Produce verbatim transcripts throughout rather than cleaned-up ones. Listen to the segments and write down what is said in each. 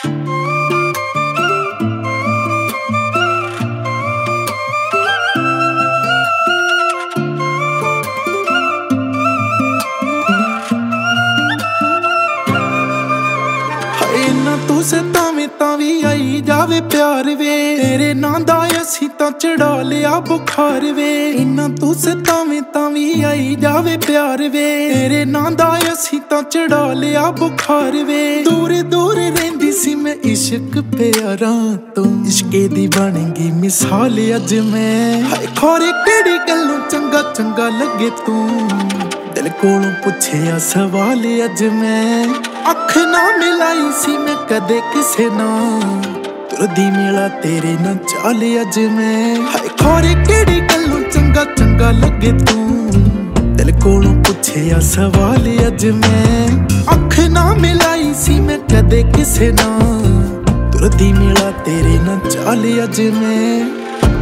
तू सतावे तां वी आई जावे प्यार वे, तेरे नां दा असीं तां चढ़ा लिया बुखार वे। इन्ना तू सतावे तां वी आई जावे प्यार वे, तेरे नां दा असीं तां चढ़ा लिया बुखार वे। दूर दूर रहिंदी सी मैं इश्क प्यारां तो, इश्के दी बन गई मिसाल अज मैं। हाय खोरे केड़ी गल्लों चंगा चंगा लगे तू, दिल कोलों पुछया सवाल अज मैं। अख ना मिलाई सी मैं कदे किसे ना, तुरदी मिला तेरे ना चाल अज मैं। हाय खोरे केड़ी गल्लों चंगा चंगा लगे तू, दिल कोलों पुछया सवाल अज मैं। अख ना मिलाई सी मैं कदे किसे ना, तुरदी मिला तेरे ना चाल अज मैं।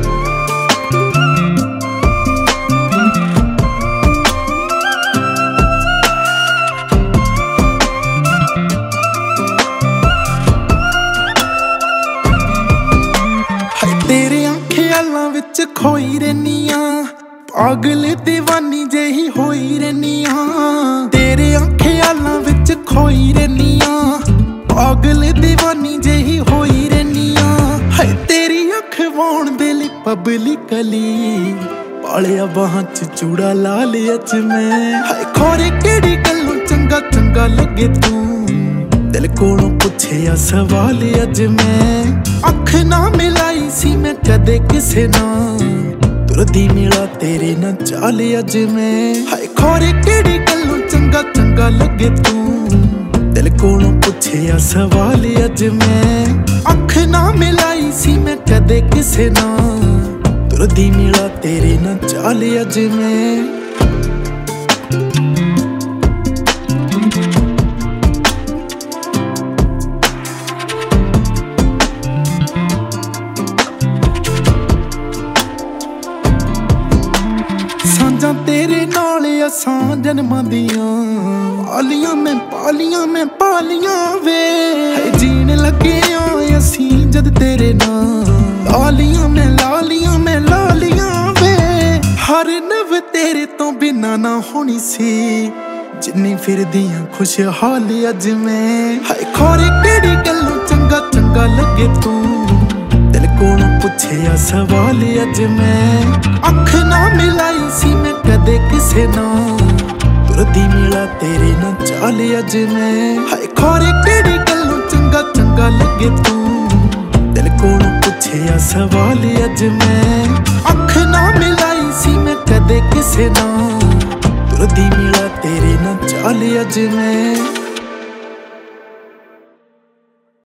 तेरे ख्यालां विच खोई रहनिया, पागल दीवानी जेही होई रहनिया। तेरे ख्यालां विच खोई रहनिया, पागल दीवानी जेही होई रहनिया। हाय तेरी अख वाउण दे लई पब्लिकली, पालिया बाहां च चूड़ा ला लिया अज मैं। हाय खोरे केड़ी गल्लों चंगा चंगा लगे तू, दिल कोलों पुछया सवाल अज मैं। अख ना मिलाई सी मैं कदे किसे ना, तुरदी मिला तेरे ना चाल अज मैं। हाय खोरे केड़ी गल्लों चंगा चंगा लगे तू, दिल कोलों पुछया सवाल अज मैं। अख ना मिलाई सी मैं कदे किसे ना, तुरदी मिला तेरे ना चाल अज मैं। साझां तेरे नाल असां जन्मां दियां, पालियां मैं पालियां मैं पालियां वे। जीन लगे असीं जद तेरे नाल, लालियां मैं लालियां मैं लालियां वे। हर नव तेरे तो बिना ना होनी सी, जिन्नी फिरदियां खुशहाल अज मैं। हाय खोरे केड़ी गल्लों चंगा चंगा लगे तू, दिल कोलों पुछया सवाल अज मैं। अख ना मिलाई सी मैं कदे किसे ना, तुरदी मिला तेरे ना चाल अज मैं। हाय खोरे केड़ी गल्लों चंगा चंगा लगे तू, दिल कोलों पुछया सवाल अज मैं। अख ना मिलाई सी मैं कदे किसे ना, तुरदी मिला तेरे ना चाल अज मैं।